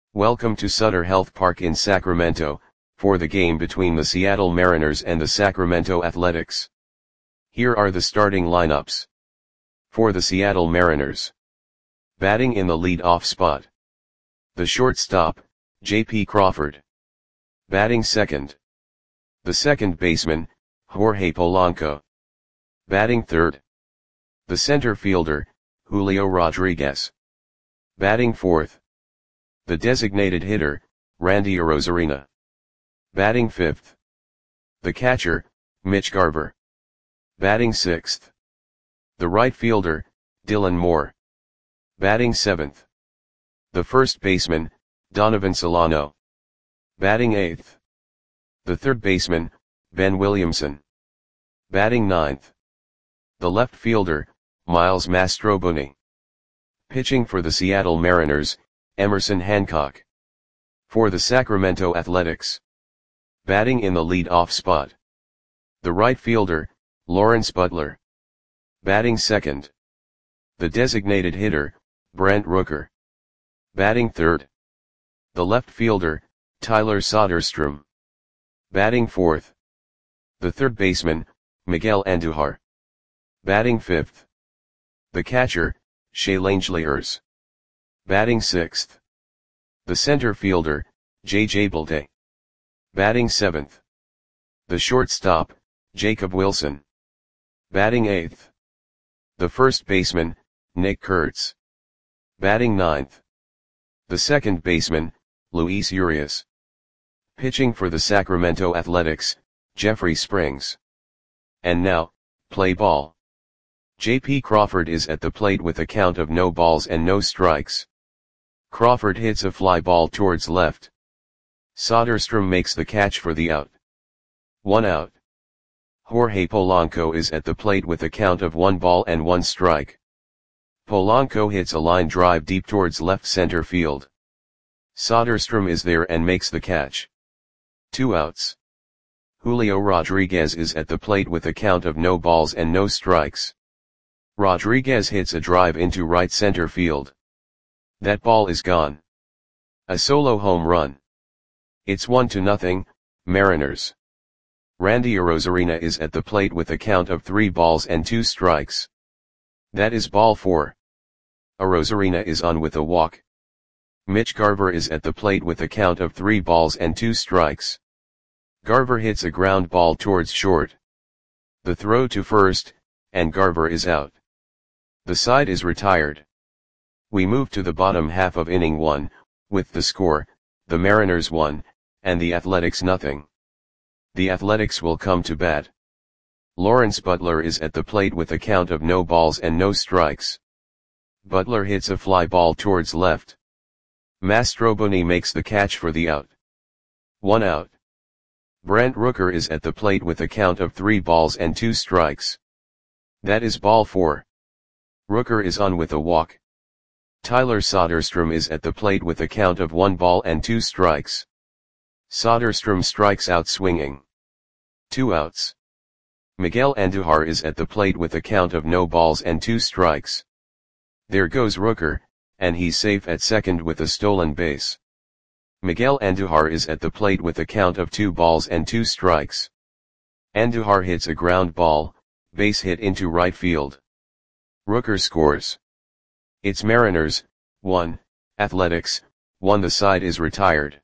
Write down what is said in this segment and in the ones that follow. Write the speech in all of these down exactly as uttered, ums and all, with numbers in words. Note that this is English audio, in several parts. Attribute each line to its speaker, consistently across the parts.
Speaker 1: Welcome to Sutter Health Park in Sacramento, for the game between the Seattle Mariners and the Sacramento Athletics. Here are the starting lineups. For the Seattle Mariners. Batting in the lead-off spot. The shortstop, J P Crawford. Batting second. The second baseman, Jorge Polanco. Batting third. The center fielder, Julio Rodriguez. Batting fourth. The designated hitter, Randy Arozarena. Batting fifth. The catcher, Mitch Garver. Batting sixth. The right fielder, Dylan Moore. Batting seventh. The first baseman, Donovan Solano. Batting eighth. The third baseman, Ben Williamson. Batting ninth. The left fielder, Miles Mastrobuoni. Pitching for the Seattle Mariners, Emerson Hancock. For the Sacramento Athletics. Batting in the lead-off spot. The right fielder, Lawrence Butler. Batting second. The designated hitter, Brent Rooker. Batting third. The left fielder, Tyler Soderstrom. Batting fourth. The third baseman, Miguel Andujar. Batting fifth. The catcher, Shea Langeliers. Batting sixth. The center fielder, J J Bleday. Batting seventh. The shortstop, Jacob Wilson. Batting eighth. The first baseman, Nick Kurtz. Batting ninth. The second baseman, Luis Urias. Pitching for the Sacramento Athletics, Jeffrey Springs. And now, play ball. J P Crawford is at the plate with a count of no balls and no strikes. Crawford hits a fly ball towards left. Soderstrom makes the catch for the out. One out. Jorge Polanco is at the plate with a count of one ball and one strike. Polanco hits a line drive deep towards left center field. Soderstrom is there and makes the catch. Two outs. Julio Rodriguez is at the plate with a count of no balls and no strikes. Rodriguez hits a drive into right center field. That ball is gone. A solo home run. It's one to nothing, Mariners. Randy Arozarena is at the plate with a count of three balls and two strikes. That is ball four. Arozarena is on with a walk. Mitch Garver is at the plate with a count of three balls and two strikes. Garver hits a ground ball towards short. The throw to first, and Garver is out. The side is retired. We move to the bottom half of inning one, with the score, the Mariners one, and the Athletics nothing. The Athletics will come to bat. Lawrence Butler is at the plate with a count of no balls and no strikes. Butler hits a fly ball towards left. Mastrobuoni makes the catch for the out. One out. Brent Rooker is at the plate with a count of three balls and two strikes. That is ball four. Rooker is on with a walk. Tyler Soderstrom is at the plate with a count of one ball and two strikes. Soderstrom strikes out swinging. Two outs. Miguel Andujar is at the plate with a count of no balls and two strikes. There goes Rooker, and he's safe at second with a stolen base. Miguel Andujar is at the plate with a count of two balls and two strikes. Andujar hits a ground ball, base hit into right field. Rooker scores. It's Mariners, one, Athletics, one. The side is retired.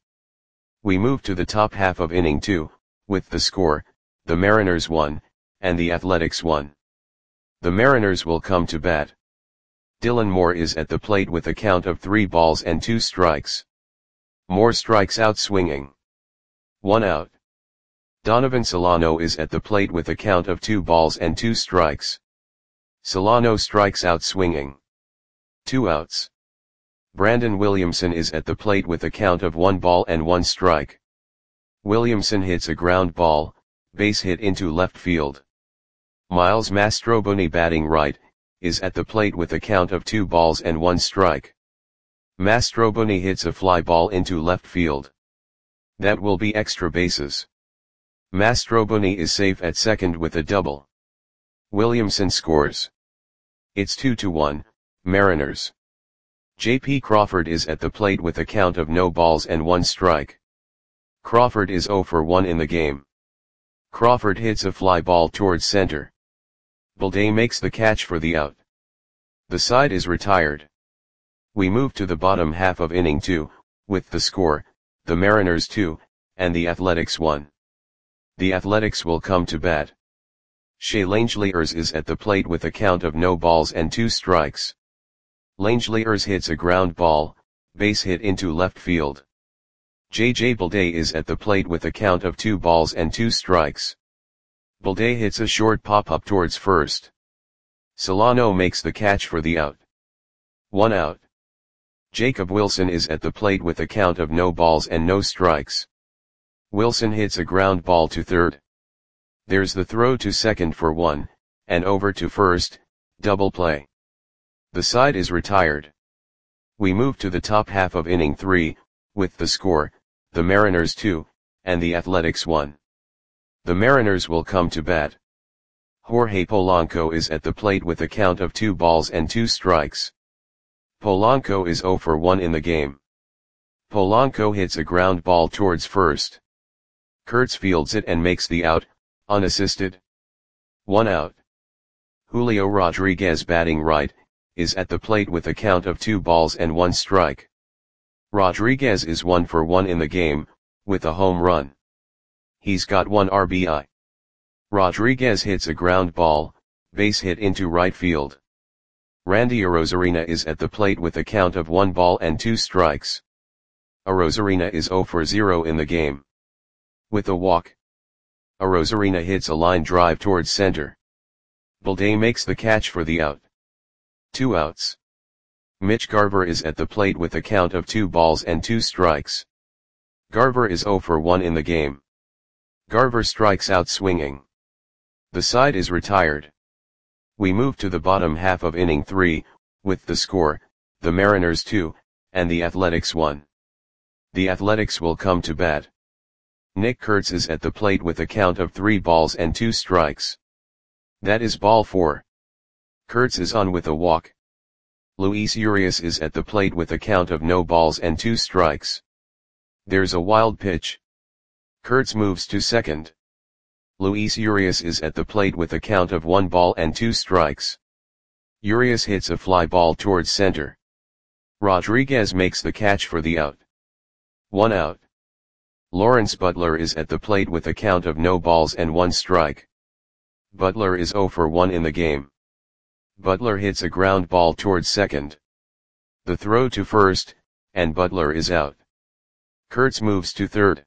Speaker 1: We move to the top half of inning two, with the score, the Mariners one, and the Athletics one. The Mariners will come to bat. Dylan Moore is at the plate with a count of three balls and two strikes. Moore strikes out swinging. One out. Donovan Solano is at the plate with a count of two balls and two strikes. Solano strikes out swinging. Two outs. Brandon Williamson is at the plate with a count of one ball and one strike. Williamson hits a ground ball, base hit into left field. Miles Mastrobuoni, batting right, is at the plate with a count of two balls and one strike. Mastrobuoni hits a fly ball into left field. That will be extra bases. Mastrobuoni is safe at second with a double. Williamson scores. It's two to one, Mariners. J P Crawford is at the plate with a count of no balls and one strike. Crawford is zero for one in the game. Crawford hits a fly ball towards center. Balday makes the catch for the out. The side is retired. We move to the bottom half of inning two, with the score, the Mariners two, and the Athletics one. The Athletics will come to bat. Shea Langeliers is at the plate with a count of no balls and two strikes. Langeliers hits a ground ball, base hit into left field. J J Balday is at the plate with a count of two balls and two strikes. Balday hits a short pop-up towards first. Solano makes the catch for the out. One out. Jacob Wilson is at the plate with a count of no balls and no strikes. Wilson hits a ground ball to third. There's the throw to second for one, and over to first, double play. The side is retired. We move to the top half of inning three, with the score, the Mariners two, and the Athletics one. The Mariners will come to bat. Jorge Polanco is at the plate with a count of two balls and two strikes. Polanco is zero for one in the game. Polanco hits a ground ball towards first. Kurtz fields it and makes the out, unassisted. One out. Julio Rodriguez, batting right, is at the plate with a count of two balls and one strike. Rodriguez is one for one in the game, with a home run. He's got one R B I. Rodriguez hits a ground ball, base hit into right field. Randy Arozarena is at the plate with a count of one ball and two strikes. Arozarena is zero for zero in the game. With a walk, Arozarena hits a line drive towards center. Balday makes the catch for the out. Two outs. Mitch Garver is at the plate with a count of two balls and two strikes. Garver is zero for one in the game. Garver strikes out swinging. The side is retired. We move to the bottom half of inning three, with the score, the Mariners two, and the Athletics one. The Athletics will come to bat. Nick Kurtz is at the plate with a count of three balls and two strikes. That is ball four. Kurtz is on with a walk. Luis Urias is at the plate with a count of no balls and two strikes. There's a wild pitch. Kurtz moves to second. Luis Urias is at the plate with a count of one ball and two strikes. Urias hits a fly ball towards center. Rodriguez makes the catch for the out. One out. Lawrence Butler is at the plate with a count of no balls and one strike. Butler is zero for one in the game. Butler hits a ground ball towards second. The throw to first, and Butler is out. Kurtz moves to third.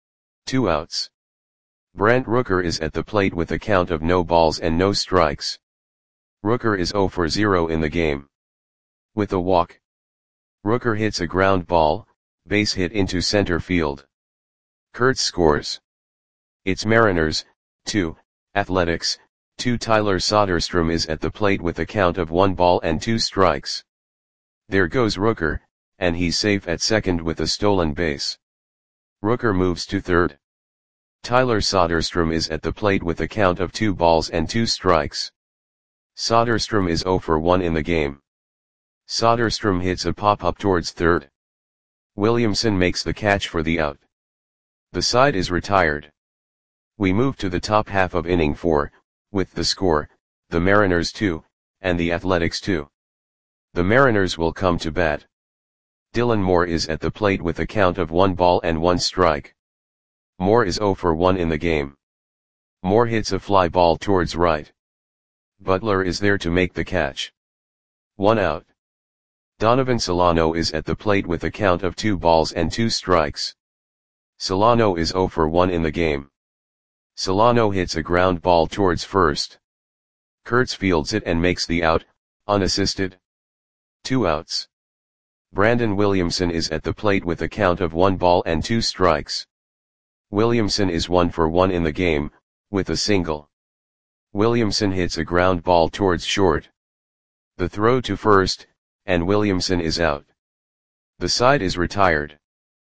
Speaker 1: Two outs. Brent Rooker is at the plate with a count of no balls and no strikes. Rooker is zero for zero in the game. With a walk, Rooker hits a ground ball, base hit into center field. Kurtz scores. It's Mariners, two, Athletics, two. Tyler Soderstrom is at the plate with a count of one ball and two strikes. There goes Rooker, and he's safe at second with a stolen base. Rooker moves to third. Tyler Soderstrom is at the plate with a count of two balls and two strikes. Soderstrom is zero for one in the game. Soderstrom hits a pop-up towards third. Williamson makes the catch for the out. The side is retired. We move to the top half of inning four, with the score, the Mariners two, and the Athletics two. The Mariners will come to bat. Dylan Moore is at the plate with a count of one ball and one strike. Moore is zero for one in the game. Moore hits a fly ball towards right. Butler is there to make the catch. One out. Donovan Solano is at the plate with a count of two balls and two strikes. Solano is zero for one in the game. Solano hits a ground ball towards first. Kurtz fields it and makes the out, unassisted. Two outs. Brandon Williamson is at the plate with a count of one ball and two strikes. Williamson is one for one in the game, with a single. Williamson hits a ground ball towards short. The throw to first, and Williamson is out. The side is retired.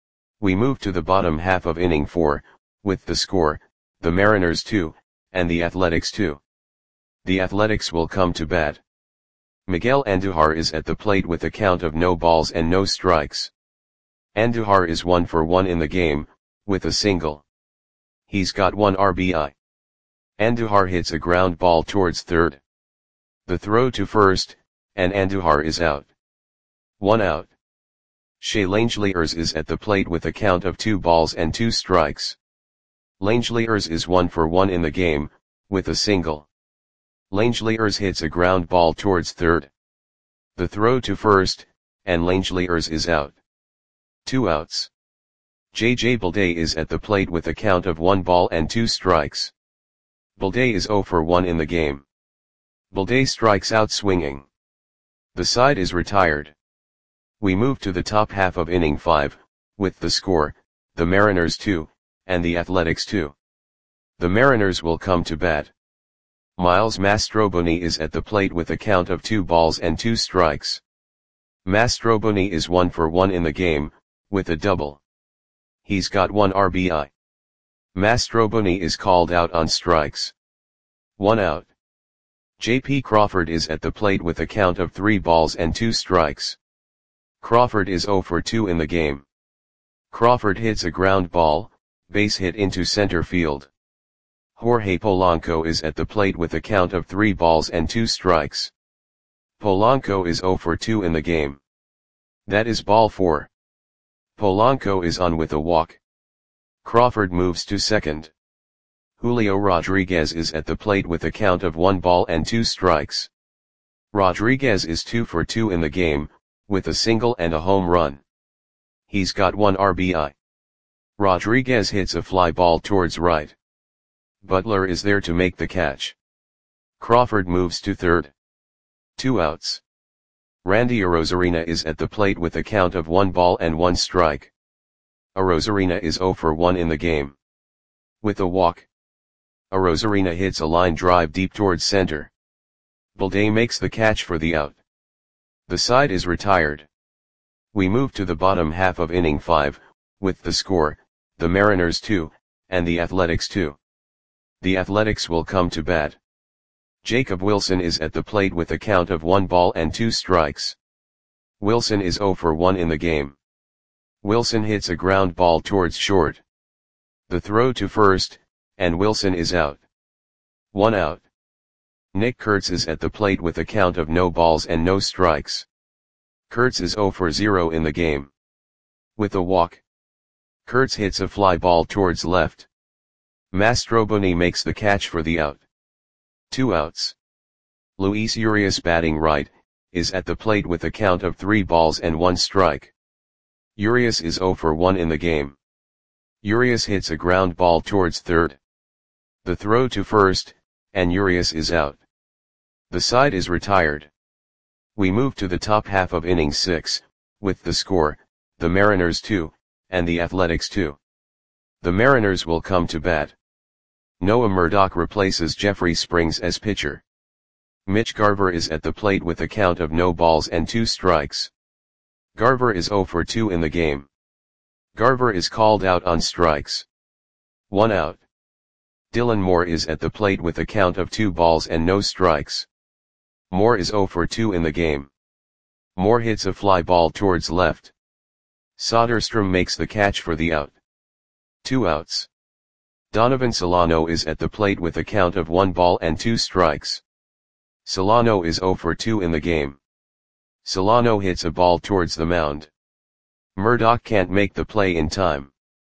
Speaker 1: We move to the bottom half of inning four, with the score, the Mariners two, and the Athletics two. The Athletics will come to bat. Miguel Andujar is at the plate with a count of no balls and no strikes. Andujar is one for one in the game, with a single. He's got one R B I. Andujar hits a ground ball towards third. The throw to first, and Andujar is out. One out. Shea Langeliers is at the plate with a count of two balls and two strikes. Langeliers is one for one in the game, with a single. Langeliers hits a ground ball towards third. The throw to first, and Langeliers is out. Two outs. J J Bleday is at the plate with a count of one ball and two strikes. Bleday is zero for one in the game. Bleday strikes out swinging. The side is retired. We move to the top half of inning five, with the score, the Mariners two, and the Athletics two. The Mariners will come to bat. Miles Mastrobuoni is at the plate with a count of two balls and two strikes. Mastrobuoni is one for one in the game, with a double. He's got one R B I. Mastrobuoni is called out on strikes. One out. J P Crawford is at the plate with a count of three balls and two strikes. Crawford is zero for two in the game. Crawford hits a ground ball, base hit into center field. Jorge Polanco is at the plate with a count of three balls and two strikes. Polanco is zero for two in the game. That is ball four. Polanco is on with a walk. Crawford moves to second. Julio Rodriguez is at the plate with a count of one ball and two strikes. Rodriguez is two for two in the game, with a single and a home run. He's got one R B I. Rodriguez hits a fly ball towards right. Butler is there to make the catch. Crawford moves to third. Two outs. Randy Arozarena is at the plate with a count of one ball and one strike. Arozarena is zero for one in the game. With a walk. Arozarena hits a line drive deep towards center. Bleday makes the catch for the out. The side is retired. We move to the bottom half of inning five, with the score, the Mariners two, and the Athletics two. The Athletics will come to bat. Jacob Wilson is at the plate with a count of one ball and two strikes. Wilson is zero for one in the game. Wilson hits a ground ball towards short. The throw to first, and Wilson is out. One out. Nick Kurtz is at the plate with a count of no balls and no strikes. Kurtz is zero for zero in the game. With a walk. Kurtz hits a fly ball towards left. Mastrobuoni makes the catch for the out. Two outs. Luis Urias, batting right, is at the plate with a count of three balls and one strike. Urias is zero for one in the game. Urias hits a ground ball towards third. The throw to first, and Urias is out. The side is retired. We move to the top half of inning six, with the score, the Mariners two, and the Athletics two. The Mariners will come to bat. Noah Murdock replaces Jeffrey Springs as pitcher. Mitch Garver is at the plate with a count of no balls and two strikes. Garver is zero for two in the game. Garver is called out on strikes. One out. Dylan Moore is at the plate with a count of two balls and no strikes. Moore is zero for two in the game. Moore hits a fly ball towards left. Soderstrom makes the catch for the out. Two outs. Donovan Solano is at the plate with a count of one ball and two strikes. Solano is zero for two in the game. Solano hits a ball towards the mound. Murdock can't make the play in time.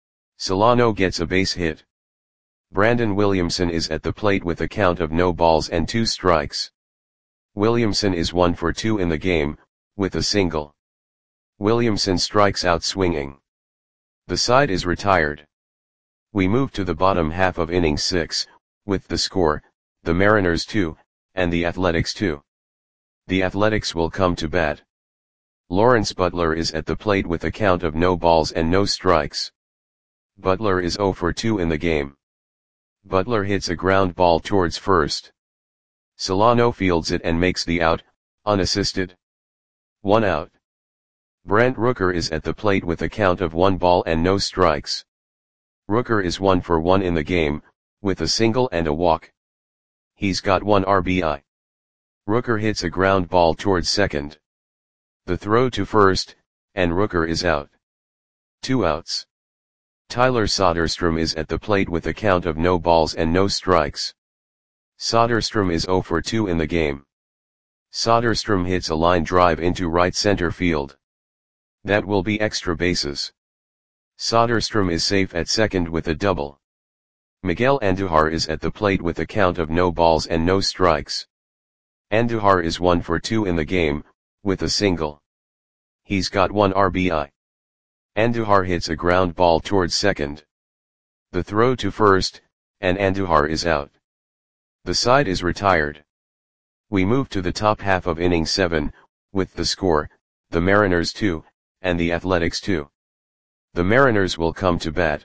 Speaker 1: Solano gets a base hit. Brandon Williamson is at the plate with a count of no balls and two strikes. Williamson is one for two in the game, with a single. Williamson strikes out swinging. The side is retired. We move to the bottom half of inning six, with the score, the Mariners two, and the Athletics two. The Athletics will come to bat. Lawrence Butler is at the plate with a count of no balls and no strikes. Butler is zero for two in the game. Butler hits a ground ball towards first. Solano fields it and makes the out, unassisted. One out. Brent Rooker is at the plate with a count of one ball and no strikes. Rooker is one for one in the game, with a single and a walk. He's got one R B I. Rooker hits a ground ball towards second. The throw to first, and Rooker is out. Two outs. Tyler Soderstrom is at the plate with a count of no balls and no strikes. Soderstrom is zero for two in the game. Soderstrom hits a line drive into right center field. That will be extra bases. Soderstrom is safe at second with a double. Miguel Andujar is at the plate with a count of no balls and no strikes. Andujar is one for two in the game, with a single. He's got one R B I. Andujar hits a ground ball towards second. The throw to first, and Andujar is out. The side is retired. We move to the top half of inning seven, with the score, the Mariners two, and the Athletics two. The Mariners will come to bat.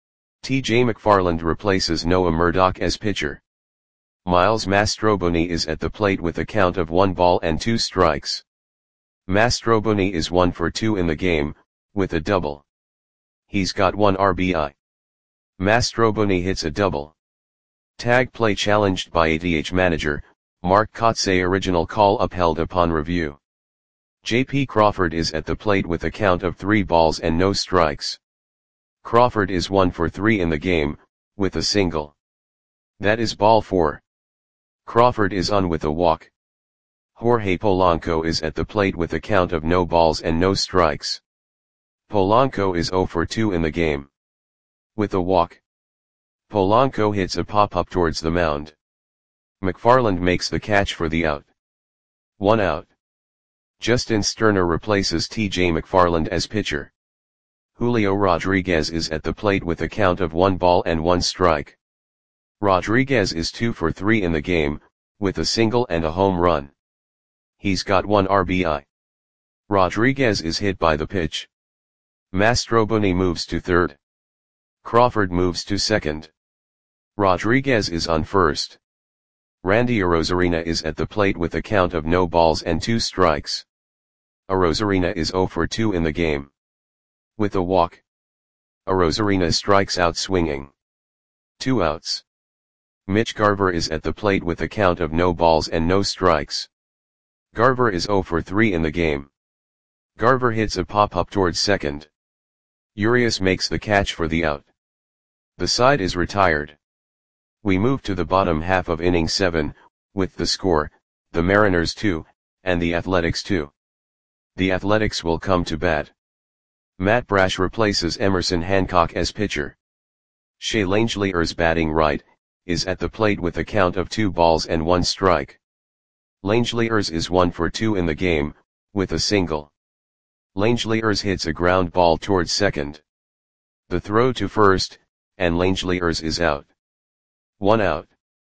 Speaker 1: T J McFarland replaces Noah Murdock as pitcher. Miles Mastroboni is at the plate with a count of one ball and two strikes. Mastroboni is one for two in the game, with a double. He's got one R B I. Mastroboni hits a double. Tag play challenged by A T H manager, Mark Kotsay. Original call upheld upon review. J P Crawford is at the plate with a count of three balls and no strikes. Crawford is one for three in the game, with a single. That is ball four. Crawford is on with a walk. Jorge Polanco is at the plate with a count of no balls and no strikes. Polanco is zero for two in the game. With a walk. Polanco hits a pop-up towards the mound. McFarland makes the catch for the out. One out. Justin Sterner replaces T J McFarland as pitcher. Julio Rodriguez is at the plate with a count of one ball and one strike. Rodriguez is two for three in the game, with a single and a home run. He's got one R B I. Rodriguez is hit by the pitch. Mastroboni moves to third. Crawford moves to second. Rodriguez is on first. Randy Arozarena is at the plate with a count of no balls and two strikes. Arozarena is zero for two in the game. With a walk. Arozarena strikes out swinging. Two outs. Mitch Garver is at the plate with a count of no balls and no strikes. Garver is zero for three in the game. Garver hits a pop-up towards second. Urias makes the catch for the out. The side is retired. We move to the bottom half of inning seven, with the score, the Mariners two, and the Athletics two. The Athletics will come to bat. Matt Brash replaces Emerson Hancock as pitcher. Shea Langeliers, batting right, is at the plate with a count of two balls and one strike. Langeliers is one for two in the game, with a single. Langeliers hits a ground ball towards second. The throw to first, and Langeliers is out. One out.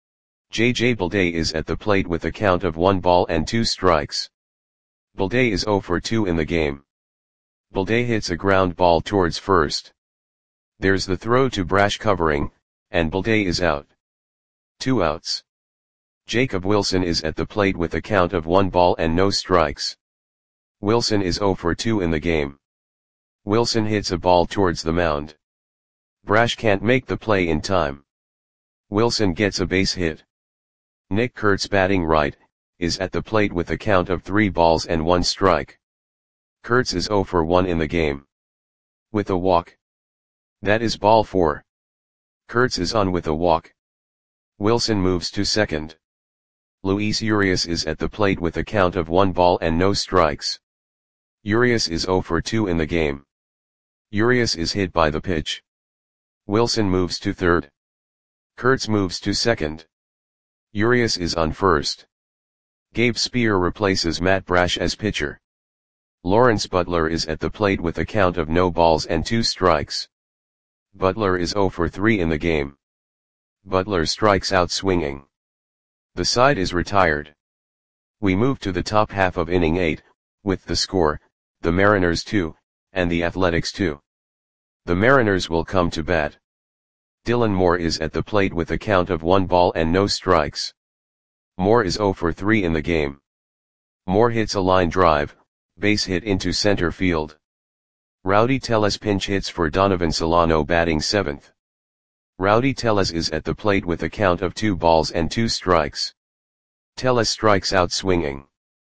Speaker 1: J J Bleday is at the plate with a count of one ball and two strikes. Bleday is zero for two in the game. Bleday hits a ground ball towards first. There's the throw to Brash covering, and Bleday is out. Two outs. Jacob Wilson is at the plate with a count of one ball and no strikes. Wilson is zero for two in the game. Wilson hits a ball towards the mound. Brash can't make the play in time. Wilson gets a base hit. Nick Kurtz, batting right, is at the plate with a count of three balls and one strike. Kurtz is zero for one in the game. With a walk. That is ball four. Kurtz is on with a walk. Wilson moves to second. Luis Urias is at the plate with a count of one ball and no strikes. Urias is zero for two in the game. Urias is hit by the pitch. Wilson moves to third. Kurtz moves to second. Urias is on first. Gabe Spear replaces Matt Brash as pitcher. Lawrence Butler is at the plate with a count of no balls and two strikes. Butler is zero for three in the game. Butler strikes out swinging. The side is retired. We move to the top half of inning eight, with the score, the Mariners two, and the Athletics two. The Mariners will come to bat. Dylan Moore is at the plate with a count of one ball and no strikes. Moore is zero for three in the game. Moore hits a line drive, base hit into center field. Rowdy Tellez pinch hits for Donovan Solano, batting seventh. Rowdy Tellez is at the plate with a count of two balls and two strikes. Tellez strikes out swinging.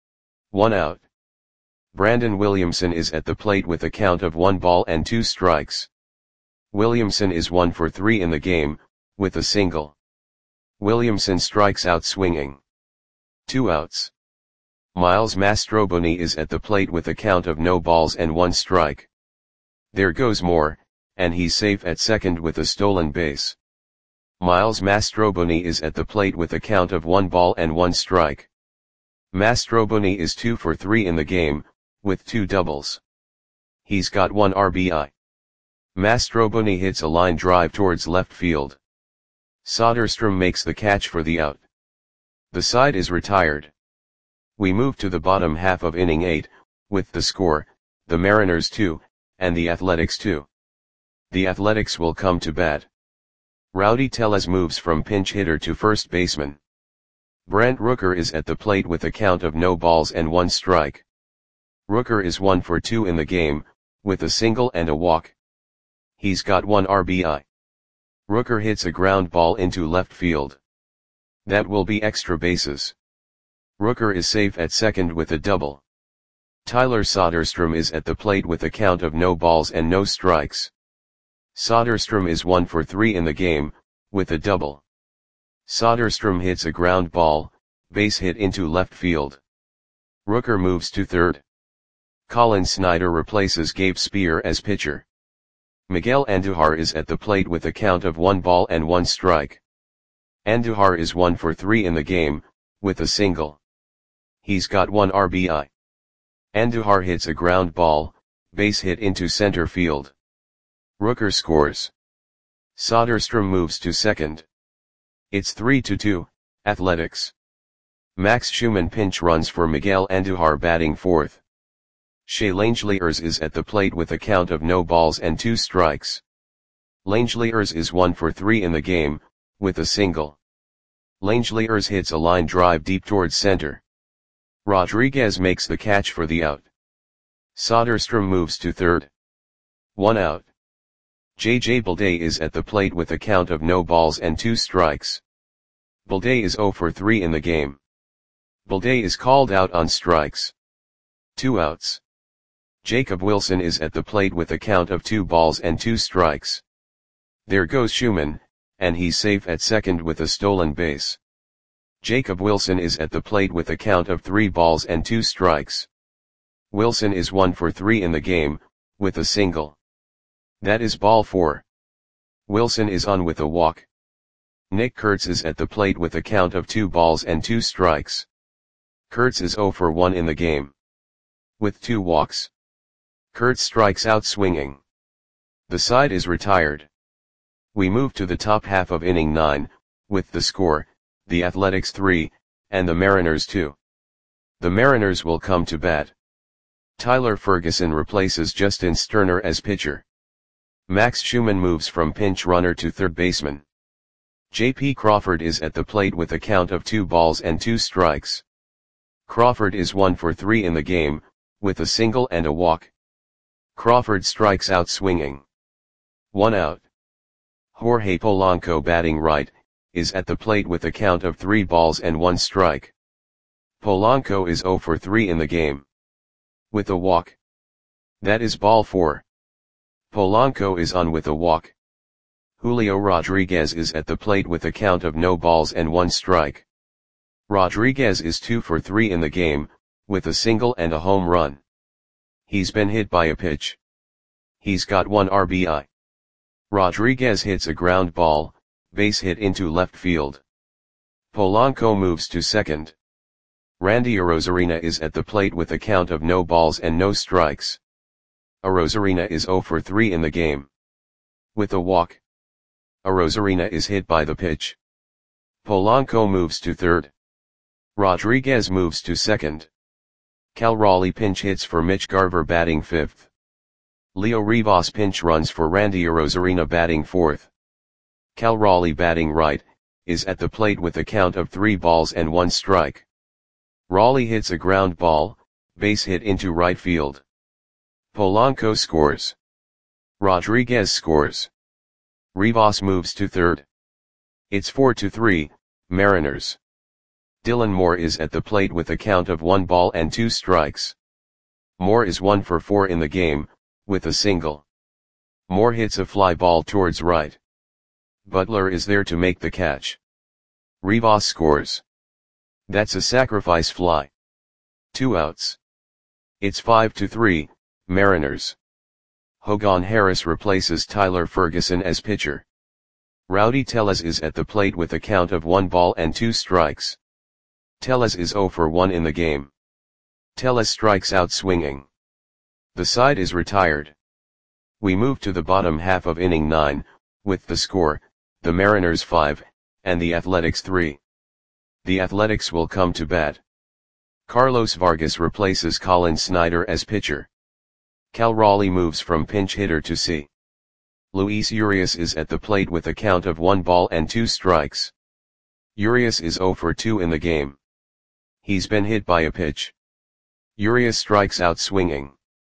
Speaker 1: One out. Brandon Williamson is at the plate with a count of one ball and two strikes. Williamson is one for three in the game, with a single. Williamson strikes out swinging. Two outs. Miles Mastrobuoni is at the plate with a count of no balls and one strike. There goes Moore, and he's safe at second with a stolen base. Miles Mastrobuoni is at the plate with a count of one ball and one strike. Mastrobuoni is two for three in the game, with two doubles. He's got one R B I. Mastrobuoni hits a line drive towards left field. Soderstrom makes the catch for the out. The side is retired. We move to the bottom half of inning eight, with the score, the Mariners two, and the Athletics two. The Athletics will come to bat. Rowdy Tellez moves from pinch hitter to first baseman. Brent Rooker is at the plate with a count of no balls and one strike. Rooker is one for two in the game, with a single and a walk. He's got one R B I. Rooker hits a ground ball into left field. That will be extra bases. Rooker is safe at second with a double. Tyler Soderstrom is at the plate with a count of no balls and no strikes. Soderstrom is one for three in the game, with a double. Soderstrom hits a ground ball, base hit into left field. Rooker moves to third. Colin Snyder replaces Gabe Spear as pitcher. Miguel Andujar is at the plate with a count of one ball and one strike. Andujar is one for three in the game, with a single. He's got one R B I. Andujar hits a ground ball, base hit into center field. Rooker scores. Soderstrom moves to second. It's three to two, Athletics. Max Schumann pinch runs for Miguel Andujar batting fourth. Shea Langeliers is at the plate with a count of no balls and two strikes. Langeliers is one for three in the game, with a single. Langeliers hits a line drive deep towards center. Rodriguez makes the catch for the out. Soderstrom moves to third. One out. J J Bleday is at the plate with a count of no balls and two strikes. Bleday is zero for three in the game. Bleday is called out on strikes. Two outs. Jacob Wilson is at the plate with a count of two balls and two strikes. There goes Schumann, and he's safe at second with a stolen base. Jacob Wilson is at the plate with a count of three balls and two strikes. Wilson is one for three in the game, with a single. That is ball four. Wilson is on with a walk. Nick Kurtz is at the plate with a count of two balls and two strikes. Kurtz is zero for one in the game. With two walks. Kurtz strikes out swinging. The side is retired. We move to the top half of inning nine, with the score, the Athletics three, and the Mariners two. The Mariners will come to bat. Tyler Ferguson replaces Justin Sterner as pitcher. Max Schumann moves from pinch runner to third baseman. J P Crawford is at the plate with a count of two balls and two strikes. Crawford is one for three in the game, with a single and a walk. Crawford strikes out swinging. One out. Jorge Polanco batting right, is at the plate with a count of three balls and one strike. Polanco is zero for three in the game. With a walk. That is ball four. Polanco is on with a walk. Julio Rodriguez is at the plate with a count of no balls and one strike. Rodriguez is two for three in the game, with a single and a home run. He's been hit by a pitch. He's got one R B I. Rodriguez hits a ground ball, base hit into left field. Polanco moves to second. Randy Arozarena is at the plate with a count of no balls and no strikes. Arozarena is zero for three in the game. With a walk. Arozarena is hit by the pitch. Polanco moves to third. Rodriguez moves to second. Cal Raleigh pinch hits for Mitch Garver batting fifth. Leo Rivas pinch runs for Randy Arozarena batting fourth. Cal Raleigh batting right, is at the plate with a count of three balls and one strike. Raleigh hits a ground ball, base hit into right field. Polanco scores. Rodriguez scores. Rivas moves to third. It's four to three, Mariners. Dylan Moore is at the plate with a count of one ball and two strikes. Moore is one for four in the game, with a single. Moore hits a fly ball towards right. Butler is there to make the catch. Rivas scores. That's a sacrifice fly. Two outs. It's five to three, Mariners. Hogan Harris replaces Tyler Ferguson as pitcher. Rowdy Tellez is at the plate with a count of one ball and two strikes. Tellez is zero for one in the game. Tellez strikes out swinging. The side is retired. We move to the bottom half of inning nine, with the score, the Mariners five, and the Athletics three. The Athletics will come to bat. Carlos Vargas replaces Colin Snyder as pitcher. Cal Raleigh moves from pinch hitter to C. Luis Urias is at the plate with a count of one ball and two strikes. Urias is zero for two in the game. He's been hit by a pitch. Urias strikes out swinging.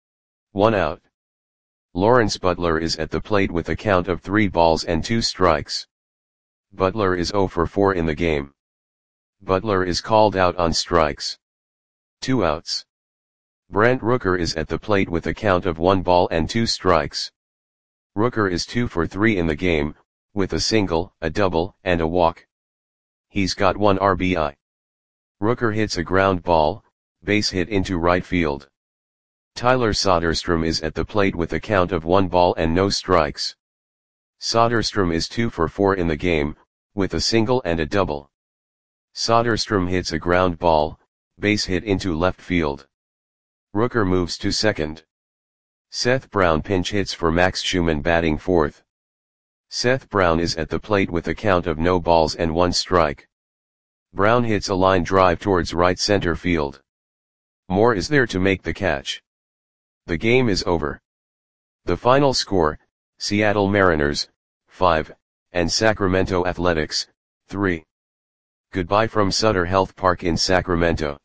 Speaker 1: One out. Lawrence Butler is at the plate with a count of three balls and two strikes. Butler is zero for four in the game. Butler is called out on strikes. Two outs. Brent Rooker is at the plate with a count of one ball and two strikes. Rooker is two for three in the game, with a single, a double, and a walk. He's got one R B I. Rooker hits a ground ball, base hit into right field. Tyler Soderstrom is at the plate with a count of one ball and no strikes. Soderstrom is two for four in the game, with a single and a double. Soderstrom hits a ground ball, base hit into left field. Rooker moves to second. Seth Brown pinch hits for Max Schumann batting fourth. Seth Brown is at the plate with a count of no balls and one strike. Brown hits a line drive towards right center field. Moore is there to make the catch. The game is over. The final score, Seattle Mariners, five, and Sacramento Athletics, three. Goodbye from Sutter Health Park in Sacramento.